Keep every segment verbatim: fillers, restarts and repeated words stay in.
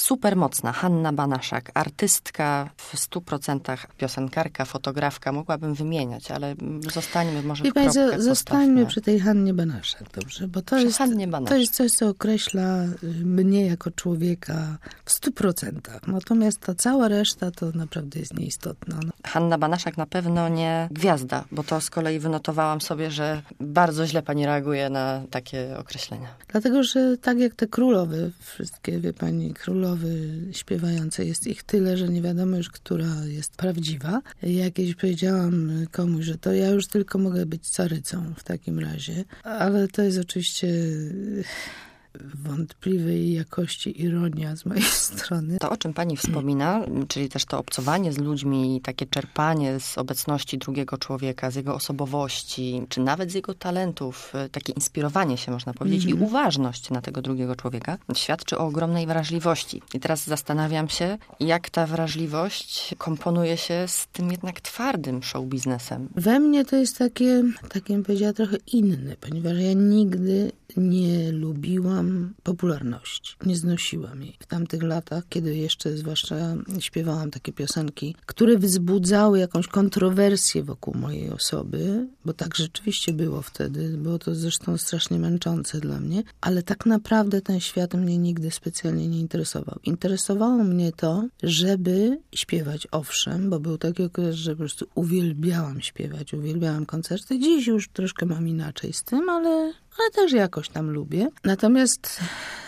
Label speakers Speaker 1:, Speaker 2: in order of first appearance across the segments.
Speaker 1: super mocna. Hanna Banaszak, artystka w stu procentach, piosenkarka, fotografka. Mogłabym wymieniać, ale zostańmy może w kropkę postawmy.
Speaker 2: Zostańmy przy tej Hannie Banaszak, dobrze? Bo to jest, to jest coś, co określa mnie jako człowieka w stu procentach. Natomiast ta cała reszta to naprawdę jest nieistotna. No.
Speaker 1: Hanna Banaszak na pewno nie gwiazda, bo to z kolei wynotowałam sobie, że bardzo źle pani reaguje na takie określenia.
Speaker 2: Dlatego, że tak jak te królowe, wszystkie, wie pani, królowy śpiewające, jest ich tyle, że nie wiadomo już, która jest prawdziwa. Jak kiedyś powiedziałam komuś, że to ja już tylko mogę być carycą w takim razie, ale to jest oczywiście wątpliwej jakości ironia z mojej strony.
Speaker 1: To, o czym pani wspomina, czyli też to obcowanie z ludźmi, takie czerpanie z obecności drugiego człowieka, z jego osobowości, czy nawet z jego talentów, takie inspirowanie się, można powiedzieć, mm-hmm. i uważność na tego drugiego człowieka, świadczy o ogromnej wrażliwości. I teraz zastanawiam się, jak ta wrażliwość komponuje się z tym jednak twardym show biznesem.
Speaker 2: We mnie to jest takie, tak bym powiedziała, trochę inne, ponieważ ja nigdy nie lubiłam popularności. Nie znosiłam jej. W tamtych latach, kiedy jeszcze zwłaszcza śpiewałam takie piosenki, które wzbudzały jakąś kontrowersję wokół mojej osoby, bo tak rzeczywiście było wtedy, było to zresztą strasznie męczące dla mnie, ale tak naprawdę ten świat mnie nigdy specjalnie nie interesował. Interesowało mnie to, żeby śpiewać, owszem, bo był taki okres, że po prostu uwielbiałam śpiewać, uwielbiałam koncerty. Dziś już troszkę mam inaczej z tym, ale ale też jakoś tam lubię. Natomiast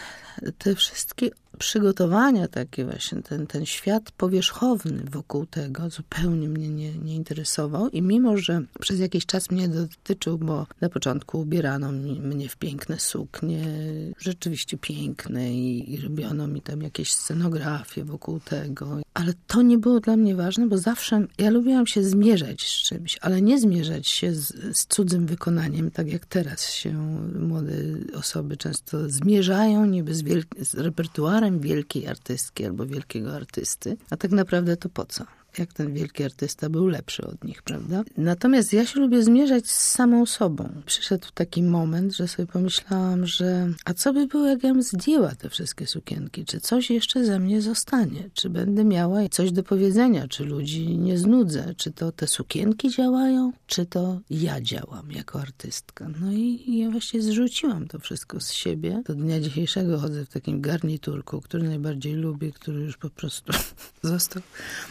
Speaker 2: te wszystkie przygotowania takie właśnie, ten, ten świat powierzchowny wokół tego zupełnie mnie nie, nie interesował i mimo, że przez jakiś czas mnie dotyczył, bo na początku ubierano mi, mnie w piękne suknie, rzeczywiście piękne i, i robiono mi tam jakieś scenografie wokół tego, ale to nie było dla mnie ważne, bo zawsze ja lubiłam się zmierzać z czymś, ale nie zmierzać się z, z cudzym wykonaniem, tak jak teraz się młode osoby często zmierzają niby z, wielk- z repertuarem wielkiej artystki albo wielkiego artysty, a tak naprawdę to po co? Jak ten wielki artysta był lepszy od nich, prawda? Natomiast ja się lubię zmierzać z samą sobą. Przyszedł taki moment, że sobie pomyślałam, że a co by było, jak ja bym zdjęła te wszystkie sukienki? Czy coś jeszcze ze mnie zostanie? Czy będę miała coś do powiedzenia? Czy ludzi nie znudzę? Czy to te sukienki działają? Czy to ja działam jako artystka? No i, i ja właśnie zrzuciłam to wszystko z siebie. Do dnia dzisiejszego chodzę w takim garniturku, który najbardziej lubię, który już po prostu został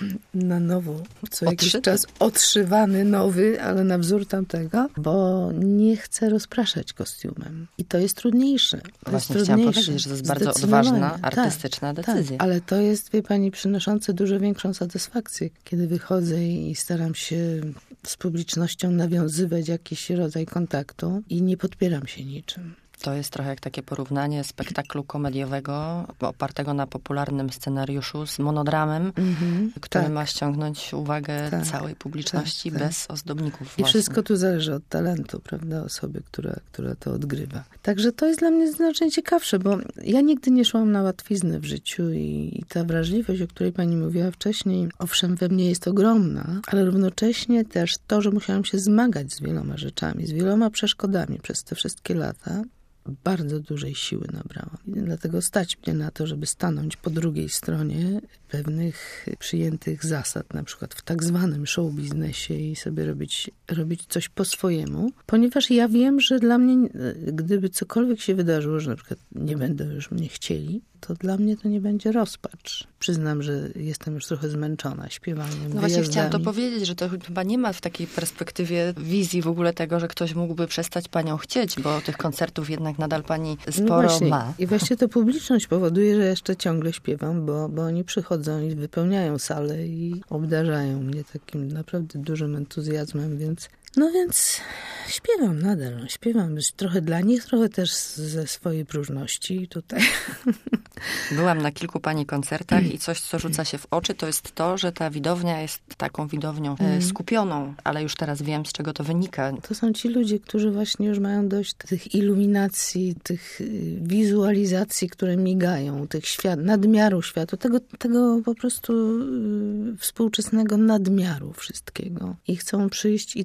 Speaker 2: na nowo, co jakiś
Speaker 1: Odszyty.
Speaker 2: czas odszywany, nowy, ale na wzór tamtego, bo nie chcę rozpraszać kostiumem. I to jest trudniejsze. To
Speaker 1: Właśnie
Speaker 2: jest
Speaker 1: chciałam
Speaker 2: trudniejsze.
Speaker 1: powiedzieć, że to jest bardzo odważna, artystyczna
Speaker 2: tak,
Speaker 1: decyzja.
Speaker 2: Tak, ale to jest, wie pani, przynoszące dużo większą satysfakcję, kiedy wychodzę i staram się z publicznością nawiązywać jakiś rodzaj kontaktu i nie podpieram się niczym.
Speaker 1: To jest trochę jak takie porównanie spektaklu komediowego opartego na popularnym scenariuszu z monodramem, mm-hmm, który tak. ma ściągnąć uwagę tak, całej publiczności tak, bez tak. ozdobników
Speaker 2: I
Speaker 1: właśnie.
Speaker 2: wszystko tu zależy od talentu, prawda, osoby, która, która to odgrywa. Także to jest dla mnie znacznie ciekawsze, bo ja nigdy nie szłam na łatwiznę w życiu i, i ta wrażliwość, o której pani mówiła wcześniej, owszem, we mnie jest ogromna, ale równocześnie też to, że musiałam się zmagać z wieloma rzeczami, z wieloma przeszkodami przez te wszystkie lata, bardzo dużej siły nabrałam. I dlatego stać mnie na to, żeby stanąć po drugiej stronie pewnych przyjętych zasad, na przykład w tak zwanym show biznesie i sobie robić, robić coś po swojemu, ponieważ ja wiem, że dla mnie, gdyby cokolwiek się wydarzyło, że na przykład nie będą już mnie chcieli, to dla mnie to nie będzie rozpacz. Przyznam, że jestem już trochę zmęczona śpiewaniem,
Speaker 1: No właśnie chciałam to powiedzieć, że to chyba nie ma w takiej perspektywie wizji w ogóle tego, że ktoś mógłby przestać panią chcieć, bo tych koncertów jednak nadal pani sporo
Speaker 2: no właśnie.
Speaker 1: ma.
Speaker 2: I właśnie to publiczność powoduje, że jeszcze ciągle śpiewam, bo, bo oni przychodzą i wypełniają salę i obdarzają mnie takim naprawdę dużym entuzjazmem, więc no więc śpiewam nadal. No, śpiewam trochę dla nich, trochę też ze swojej próżności tutaj.
Speaker 1: Byłam na kilku pani koncertach i coś, co rzuca się w oczy, to jest to, że ta widownia jest taką widownią mm. skupioną, ale już teraz wiem, z czego to wynika.
Speaker 2: To są ci ludzie, którzy właśnie już mają dość tych iluminacji, tych wizualizacji, które migają, tych świat, nadmiaru światu, tego, tego po prostu y, współczesnego nadmiaru wszystkiego. I chcą przyjść i coś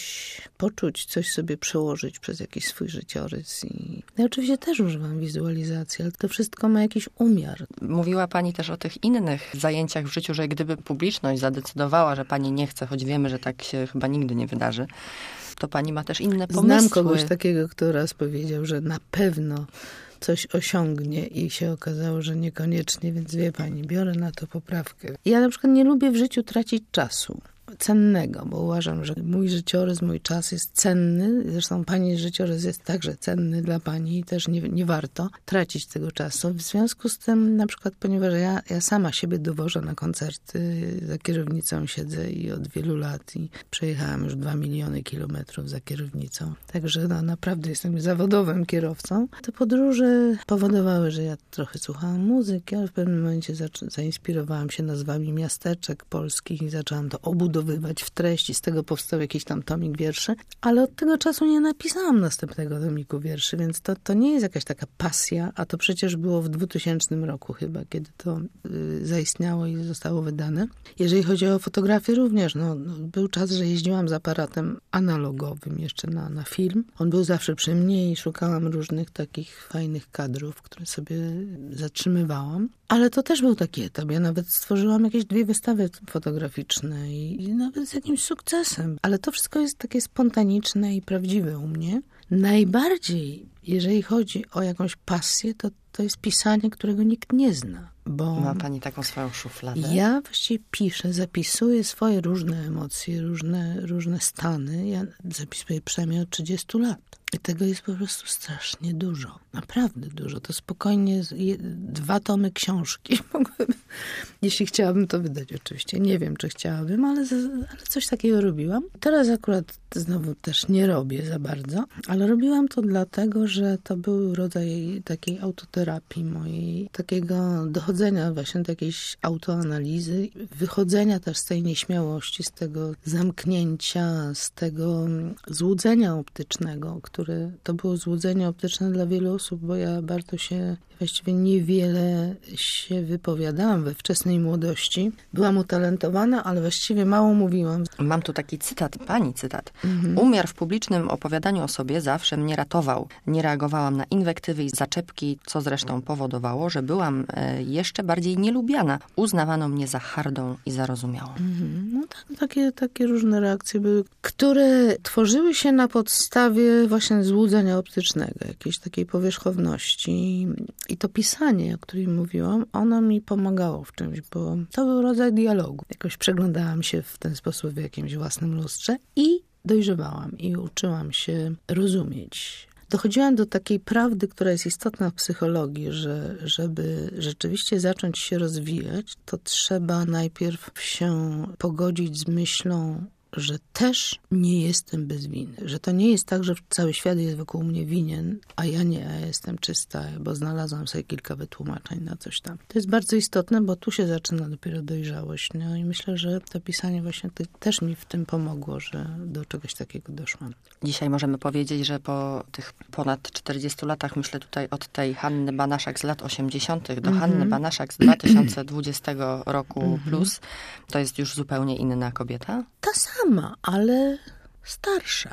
Speaker 2: coś poczuć, coś sobie przełożyć przez jakiś swój życiorys. I ja oczywiście też używam wizualizacji, ale to wszystko ma jakiś umiar.
Speaker 1: Mówiła pani też o tych innych zajęciach w życiu, że gdyby publiczność zadecydowała, że pani nie chce, choć wiemy, że tak się chyba nigdy nie wydarzy, to pani ma też inne pomysły.
Speaker 2: Znam kogoś takiego, kto raz powiedział, że na pewno coś osiągnie i się okazało, że niekoniecznie, więc wie pani, biorę na to poprawkę. Ja na przykład nie lubię w życiu tracić czasu cennego, bo uważam, że mój życiorys, mój czas jest cenny. Zresztą pani życiorys jest także cenny dla pani i też nie, nie warto tracić tego czasu. W związku z tym, na przykład, ponieważ ja, ja sama siebie dowożę na koncerty, za kierownicą siedzę i od wielu lat i przejechałam już dwa miliony kilometrów za kierownicą. Także no, naprawdę jestem zawodowym kierowcą. Te podróże powodowały, że ja trochę słuchałam muzyki, ale w pewnym momencie zac- zainspirowałam się nazwami miasteczek polskich i zaczęłam to obudowywać w treści. Z tego powstał jakiś tam tomik wierszy, ale od tego czasu nie napisałam następnego tomiku wierszy, więc to, to nie jest jakaś taka pasja, a to przecież było w dwutysięcznym roku chyba, kiedy to y, zaistniało i zostało wydane. Jeżeli chodzi o fotografię również, no, no, był czas, że jeździłam z aparatem analogowym jeszcze na, na film. On był zawsze przy mnie i szukałam różnych takich fajnych kadrów, które sobie zatrzymywałam. Ale to też był taki etap. Ja nawet stworzyłam jakieś dwie wystawy fotograficzne i, i nawet z jakimś sukcesem. Ale to wszystko jest takie spontaniczne i prawdziwe u mnie. Najbardziej, jeżeli chodzi o jakąś pasję, to to jest pisanie, którego nikt nie zna. Bo
Speaker 1: ma pani taką swoją szufladę?
Speaker 2: Ja właściwie piszę, zapisuję swoje różne emocje, różne, różne stany. Ja zapisuję przynajmniej od trzydziestu lat. I tego jest po prostu strasznie dużo. Naprawdę dużo. To spokojnie je, dwa tomy książki mogłabym, jeśli chciałabym to wydać oczywiście. Nie wiem, czy chciałabym, ale, ale coś takiego robiłam. Teraz akurat znowu też nie robię za bardzo, ale robiłam to dlatego, że to był rodzaj takiej autoterapii mojej, takiego dochodzenia właśnie do jakiejś autoanalizy, wychodzenia też z tej nieśmiałości, z tego zamknięcia, z tego złudzenia optycznego, które to było złudzenie optyczne dla wielu osób, bo ja bardzo się, właściwie niewiele się wypowiadałam we wczesnej młodości. Byłam utalentowana, ale właściwie mało mówiłam.
Speaker 1: Mam tu taki cytat, pani cytat.
Speaker 2: Mhm.
Speaker 1: Umiar w publicznym opowiadaniu o sobie zawsze mnie ratował. Nie reagowałam na inwektywy i zaczepki, co zresztą powodowało, że byłam e, jeszcze bardziej nielubiana. Uznawano mnie za hardą i zarozumiałą.
Speaker 2: Mhm. No tak, takie, takie różne reakcje były, które tworzyły się na podstawie właśnie złudzenia optycznego, jakiejś takiej powierzchowności. I to pisanie, o którym mówiłam, ono mi pomagało w czymś, bo to był rodzaj dialogu. Jakoś przeglądałam się w ten sposób w jakimś własnym lustrze i dojrzewałam i uczyłam się rozumieć. Dochodziłam do takiej prawdy, która jest istotna w psychologii, że żeby rzeczywiście zacząć się rozwijać, to trzeba najpierw się pogodzić z myślą, że też nie jestem bez winy. Że to nie jest tak, że cały świat jest wokół mnie winien, a ja nie, ja jestem czysta, bo znalazłam sobie kilka wytłumaczeń na coś tam. To jest bardzo istotne, bo tu się zaczyna dopiero dojrzałość. No i myślę, że to pisanie właśnie też mi w tym pomogło, że do czegoś takiego doszłam.
Speaker 1: Dzisiaj możemy powiedzieć, że po tych ponad czterdziestu latach, myślę tutaj od tej Hanny Banaszak z lat osiemdziesiątych do mm-hmm. Hanny Banaszak z dwa tysiące dwudziestego roku mm-hmm. plus, to jest już zupełnie inna kobieta?
Speaker 2: Ta sama, ale starsza.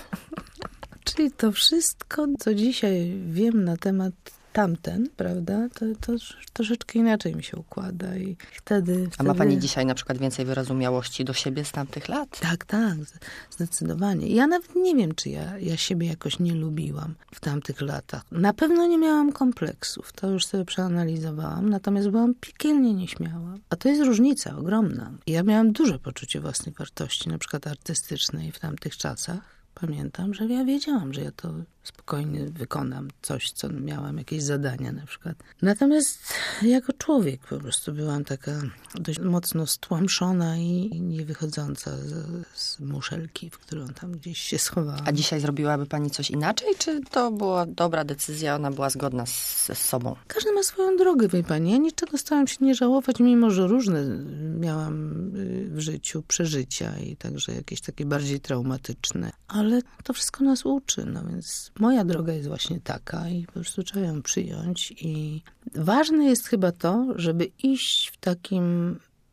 Speaker 2: Czyli to wszystko, co dzisiaj wiem na temat tamten, prawda, to, to troszeczkę inaczej mi się układa i wtedy, wtedy...
Speaker 1: A ma pani dzisiaj na przykład więcej wyrozumiałości do siebie z tamtych lat?
Speaker 2: Tak, tak, zdecydowanie. Ja nawet nie wiem, czy ja, ja siebie jakoś nie lubiłam w tamtych latach. Na pewno nie miałam kompleksów, to już sobie przeanalizowałam, natomiast byłam piekielnie nieśmiała. A to jest różnica ogromna. Ja miałam duże poczucie własnej wartości, na przykład artystycznej w tamtych czasach. Pamiętam, że ja wiedziałam, że ja to spokojnie wykonam coś, co miałam, jakieś zadania na przykład. Natomiast jako człowiek po prostu byłam taka dość mocno stłamszona i nie wychodząca z, z muszelki, w którą tam gdzieś się schowałam.
Speaker 1: A dzisiaj zrobiłaby pani coś inaczej, czy to była dobra decyzja, ona była zgodna z, z sobą?
Speaker 2: Każdy ma swoją drogę, wie pani. Ja niczego starałam się nie żałować, mimo że różne miałam w życiu przeżycia i także jakieś takie bardziej traumatyczne. Ale to wszystko nas uczy, no więc moja droga jest właśnie taka i po prostu trzeba ją przyjąć i ważne jest chyba to, żeby iść w takim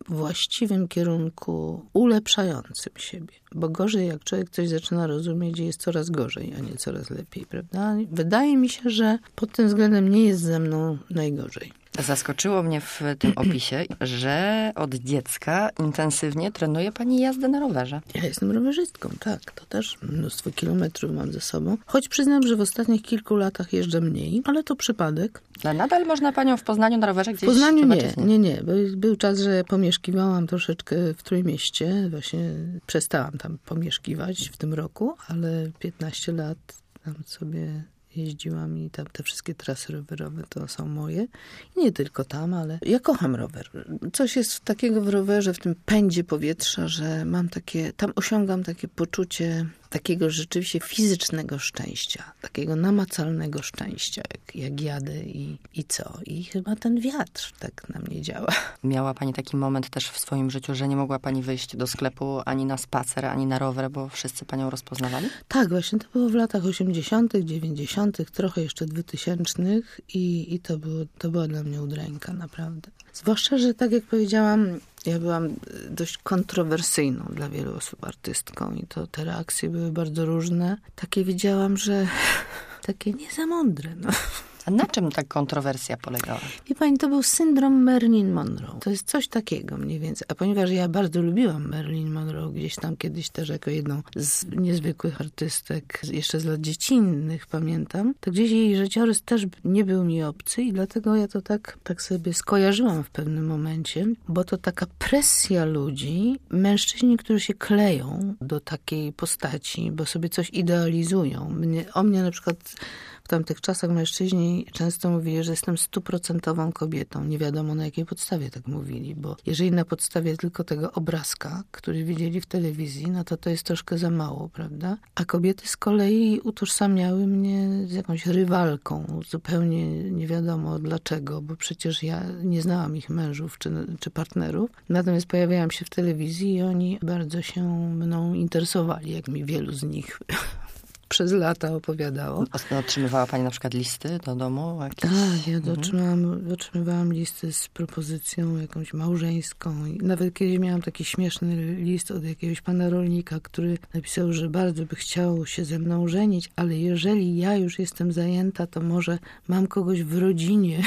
Speaker 2: właściwym kierunku, ulepszającym siebie. Bo gorzej, jak człowiek coś zaczyna rozumieć, jest coraz gorzej, a nie coraz lepiej, prawda? Wydaje mi się, że pod tym względem nie jest ze mną najgorzej.
Speaker 1: Zaskoczyło mnie w tym opisie, że od dziecka intensywnie trenuje pani jazdę na rowerze.
Speaker 2: Ja jestem rowerzystką, tak. To też mnóstwo kilometrów mam ze sobą. Choć przyznam, że w ostatnich kilku latach jeżdżę mniej, ale to przypadek.
Speaker 1: Ale nadal można panią w Poznaniu na rowerze gdzieś
Speaker 2: W Poznaniu nie,
Speaker 1: zobaczyć?
Speaker 2: nie, nie. Był, był czas, że pomieszkiwałam troszeczkę w Trójmieście. Właśnie przestałam tam pomieszkiwać w tym roku, ale piętnaście lat tam sobie jeździłam i tam te wszystkie trasy rowerowe to są moje. I nie tylko tam, ale ja kocham rower. Coś jest takiego w rowerze, w tym pędzie powietrza, że mam takie, tam osiągam takie poczucie takiego rzeczywiście fizycznego szczęścia, takiego namacalnego szczęścia, jak, jak jadę i, i co. I chyba ten wiatr tak na mnie działa.
Speaker 1: Miała pani taki moment też w swoim życiu, że nie mogła pani wyjść do sklepu ani na spacer, ani na rower, bo wszyscy panią rozpoznawali?
Speaker 2: Tak, właśnie to było w latach osiemdziesiątych, dziewięćdziesiątych, trochę jeszcze dwutysięcznych i, i to, było, to była dla mnie udręka, naprawdę. Zwłaszcza, że tak jak powiedziałam, ja byłam dość kontrowersyjną dla wielu osób artystką i to te reakcje były bardzo różne. Takie widziałam, że takie nie za mądre, no.
Speaker 1: A na czym ta kontrowersja polegała?
Speaker 2: Wie pani, to był syndrom Marilyn Monroe. To jest coś takiego mniej więcej. A ponieważ ja bardzo lubiłam Marilyn Monroe, gdzieś tam kiedyś też jako jedną z niezwykłych artystek, jeszcze z lat dziecinnych pamiętam, to gdzieś jej życiorys też nie był mi obcy i dlatego ja to tak, tak sobie skojarzyłam w pewnym momencie, bo to taka presja ludzi, mężczyźni, którzy się kleją do takiej postaci, bo sobie coś idealizują. Mnie, o mnie na przykład w tamtych czasach mężczyźni często mówili, że jestem stuprocentową kobietą. Nie wiadomo na jakiej podstawie tak mówili, bo jeżeli na podstawie tylko tego obrazka, który widzieli w telewizji, no to to jest troszkę za mało, prawda? A kobiety z kolei utożsamiały mnie z jakąś rywalką. Zupełnie nie wiadomo dlaczego, bo przecież ja nie znałam ich mężów czy, czy partnerów. Natomiast pojawiałam się w telewizji i oni bardzo się mną interesowali, jak mi wielu z nich przez lata opowiadało.
Speaker 1: Otrzymywała pani na przykład listy do domu? Jakieś?
Speaker 2: Tak, ja
Speaker 1: Mhm.
Speaker 2: otrzymałam, otrzymywałam listy z propozycją jakąś małżeńską. I nawet kiedyś miałam taki śmieszny list od jakiegoś pana rolnika, który napisał, że bardzo by chciał się ze mną żenić, ale jeżeli ja już jestem zajęta, to może mam kogoś w rodzinie.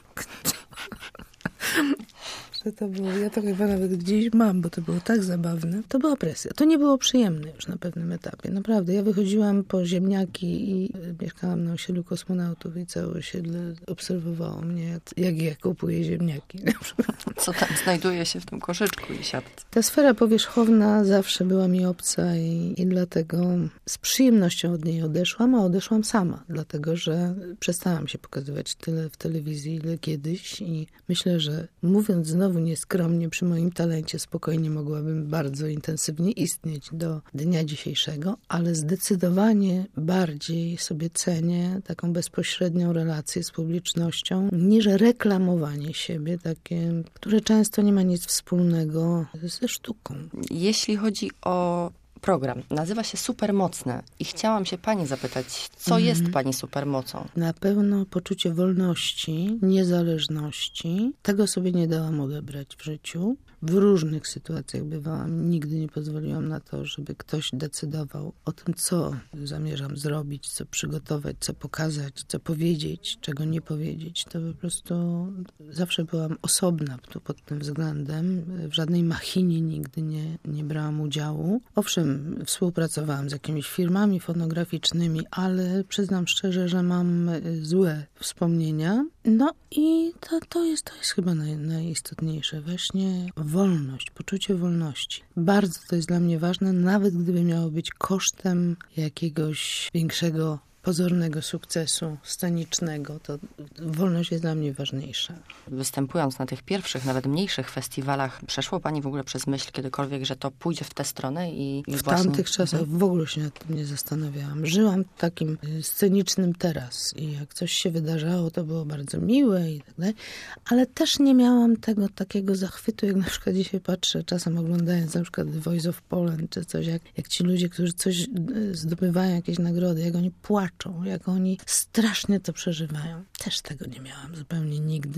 Speaker 2: To było, ja to chyba nawet gdzieś mam, bo to było tak zabawne. To była presja. To nie było przyjemne już na pewnym etapie. Naprawdę. Ja wychodziłam po ziemniaki i mieszkałam na osiedlu kosmonautów i całe osiedle obserwowało mnie, jak, jak ja kupuję ziemniaki.
Speaker 1: Co tam znajduje się w tym koszyczku i siatce?
Speaker 2: Ta sfera powierzchowna zawsze była mi obca i, i dlatego z przyjemnością od niej odeszłam, a odeszłam sama, dlatego że przestałam się pokazywać tyle w telewizji, ile kiedyś i myślę, że mówiąc znowu nieskromnie, przy moim talencie spokojnie mogłabym bardzo intensywnie istnieć do dnia dzisiejszego, ale zdecydowanie bardziej sobie cenię taką bezpośrednią relację z publicznością niż reklamowanie siebie, takie, które często nie ma nic wspólnego ze sztuką.
Speaker 1: Jeśli chodzi o program, nazywa się Supermocne i chciałam się pani zapytać, co mm. jest pani supermocą?
Speaker 2: Na pewno poczucie wolności, niezależności. Tego sobie nie dałam odebrać w życiu. W różnych sytuacjach bywałam. Nigdy nie pozwoliłam na to, żeby ktoś decydował o tym, co zamierzam zrobić, co przygotować, co pokazać, co powiedzieć, czego nie powiedzieć. To po prostu zawsze byłam osobna tu pod tym względem. W żadnej machinie nigdy nie, nie brałam udziału. Owszem, współpracowałam z jakimiś firmami fonograficznymi, ale przyznam szczerze, że mam złe wspomnienia. No i to, to, jest, to jest chyba naj, najistotniejsze. Właśnie wolność, poczucie wolności. Bardzo to jest dla mnie ważne, nawet gdyby miało być kosztem jakiegoś większego, pozornego sukcesu scenicznego, to wolność jest dla mnie ważniejsza.
Speaker 1: Występując na tych pierwszych, nawet mniejszych festiwalach, przeszło pani w ogóle przez myśl kiedykolwiek, że to pójdzie w tę stronę? I, i
Speaker 2: w
Speaker 1: właśnie...
Speaker 2: tamtych czasach mhm. w ogóle się nad tym nie zastanawiałam. Żyłam takim scenicznym teraz i jak coś się wydarzało, to było bardzo miłe i tak dalej, ale też nie miałam tego takiego zachwytu, jak na przykład dzisiaj patrzę, czasem oglądając na przykład The Voice of Poland, czy coś, jak, jak ci ludzie, którzy coś zdobywają, jakieś nagrody, jak oni płaczą, jak oni strasznie to przeżywają. Też tego nie miałam zupełnie nigdy,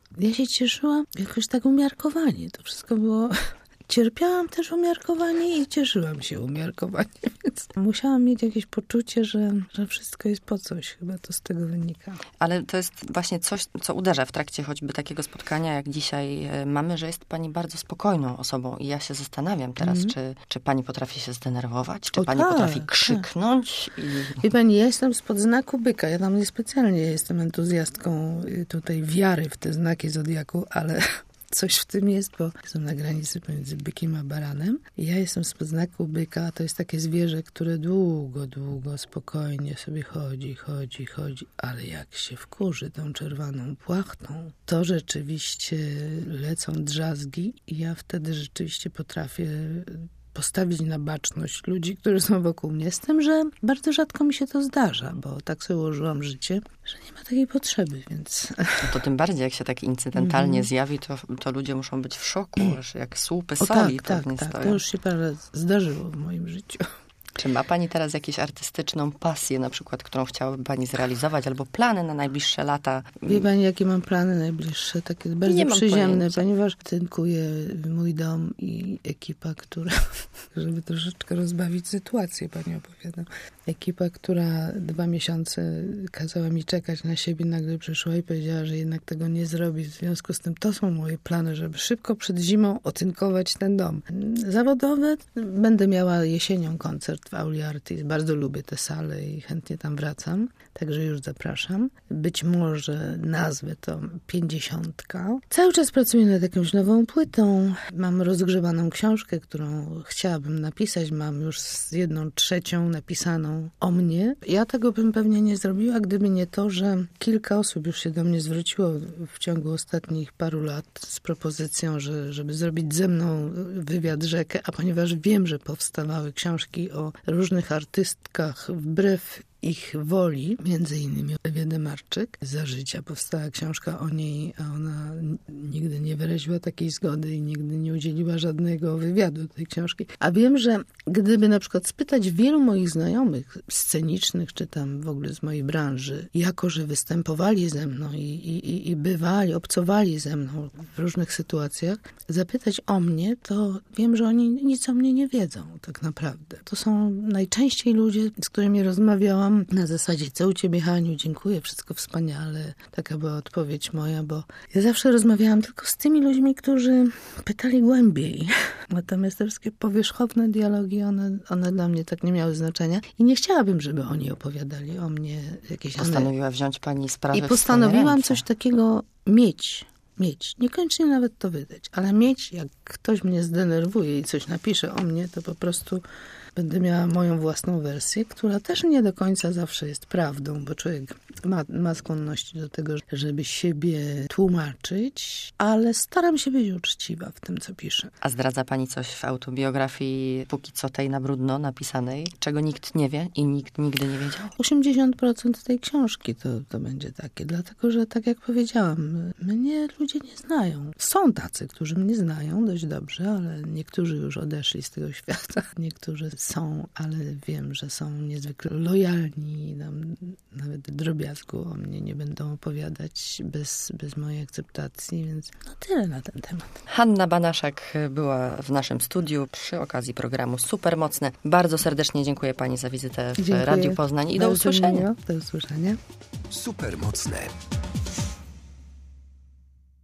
Speaker 2: ja się cieszyłam jakoś tak umiarkowanie. To wszystko było... Cierpiałam też umiarkowanie i cieszyłam się umiarkowanie, więc musiałam mieć jakieś poczucie, że, że wszystko jest po coś. Chyba to z tego wynika.
Speaker 1: Ale to jest właśnie coś, co uderza w trakcie choćby takiego spotkania, jak dzisiaj mamy, że jest pani bardzo spokojną osobą. I ja się zastanawiam teraz, mm. czy, czy pani potrafi się zdenerwować, czy
Speaker 2: o,
Speaker 1: pani
Speaker 2: tak,
Speaker 1: potrafi krzyknąć.
Speaker 2: Tak.
Speaker 1: I...
Speaker 2: Wie pani, ja jestem spod znaku byka. Ja tam niespecjalnie jestem entuzjastką tutaj wiary w te znaki zodiaku, ale... Coś w tym jest, bo są na granicy pomiędzy bykiem a baranem. I ja jestem spod znaku byka, to jest takie zwierzę, które długo, długo, spokojnie sobie chodzi, chodzi, chodzi, ale jak się wkurzy tą czerwoną płachtą, to rzeczywiście lecą drzazgi i ja wtedy rzeczywiście potrafię postawić na baczność ludzi, którzy są wokół mnie. Z tym, że bardzo rzadko mi się to zdarza, bo tak sobie ułożyłam życie, że nie ma takiej potrzeby, więc...
Speaker 1: No to tym bardziej, jak się tak incydentalnie zjawi, to, to ludzie muszą być w szoku, że jak słupy
Speaker 2: o,
Speaker 1: soli
Speaker 2: tak,
Speaker 1: pewnie
Speaker 2: tak,
Speaker 1: stoją.
Speaker 2: Tak, to już się parę zdarzyło w moim życiu.
Speaker 1: Czy ma pani teraz jakąś artystyczną pasję, na przykład, którą chciałaby pani zrealizować, albo plany na najbliższe lata?
Speaker 2: Wie pani, jakie mam plany najbliższe, takie bardzo
Speaker 1: Nie mam
Speaker 2: przyziemne,
Speaker 1: pojęcia.
Speaker 2: Ponieważ tynkuje mój dom i ekipa, która, żeby troszeczkę rozbawić sytuację, pani opowiadam. Ekipa, która dwa miesiące kazała mi czekać na siebie, nagle przyszła i powiedziała, że jednak tego nie zrobi. W związku z tym to są moje plany, żeby szybko przed zimą otynkować ten dom. Zawodowe będę miała jesienią koncert w Auli Artis. Bardzo lubię tę salę i chętnie tam wracam. Także już zapraszam. Być może nazwę to pięćdziesiątka. Cały czas pracuję nad jakąś nową płytą. Mam rozgrzebaną książkę, którą chciałabym napisać. Mam już z jedną trzecią napisaną o mnie. Ja tego bym pewnie nie zrobiła, gdyby nie to, że kilka osób już się do mnie zwróciło w ciągu ostatnich paru lat z propozycją, że, żeby zrobić ze mną wywiad rzekę, a ponieważ wiem, że powstawały książki o różnych artystkach wbrew ich woli, między innymi Ewie Demarczyk. Za życia powstała książka o niej, a ona nigdy nie wyraziła takiej zgody i nigdy nie udzieliła żadnego wywiadu do tej książki. A wiem, że gdyby na przykład spytać wielu moich znajomych scenicznych, czy tam w ogóle z mojej branży, jako że występowali ze mną i, i, i bywali, obcowali ze mną w różnych sytuacjach, zapytać o mnie, to wiem, że oni nic o mnie nie wiedzą tak naprawdę. To są najczęściej ludzie, z którymi rozmawiałam na zasadzie, co u ciebie, Haniu, dziękuję, wszystko wspaniale. Taka była odpowiedź moja, bo ja zawsze rozmawiałam tylko z tymi ludźmi, którzy pytali głębiej. Natomiast te wszystkie powierzchowne dialogi, one, one dla mnie tak nie miały znaczenia i nie chciałabym, żeby oni opowiadali o mnie jakieś...
Speaker 1: Postanowiła wziąć pani sprawę
Speaker 2: I postanowiłam coś takiego mieć. Mieć. Niekoniecznie nawet to wydać, ale mieć, jak ktoś mnie zdenerwuje i coś napisze o mnie, to po prostu będę miała moją własną wersję, która też nie do końca zawsze jest prawdą, bo człowiek ma, ma skłonności do tego, żeby siebie tłumaczyć, ale staram się być uczciwa w tym, co piszę.
Speaker 1: A zdradza pani coś w autobiografii, póki co tej na brudno napisanej, czego nikt nie wie i nikt nigdy nie wiedział?
Speaker 2: osiemdziesiąt procent tej książki to, to będzie takie, dlatego, że tak jak powiedziałam, mnie ludzie nie znają. Są tacy, którzy mnie znają dość dobrze, ale niektórzy już odeszli z tego świata. Niektórzy są, ale wiem, że są niezwykle lojalni i nam nawet drobiazgu o mnie nie będą opowiadać bez, bez mojej akceptacji, więc no tyle na ten temat.
Speaker 1: Hanna Banaszak była w naszym studiu przy okazji programu Supermocne. Bardzo serdecznie dziękuję pani za wizytę w
Speaker 2: Dziękuję.
Speaker 1: Radiu Poznań i do
Speaker 2: Bardzo
Speaker 1: usłyszenia.
Speaker 2: miło. Do usłyszenia.
Speaker 3: Supermocne.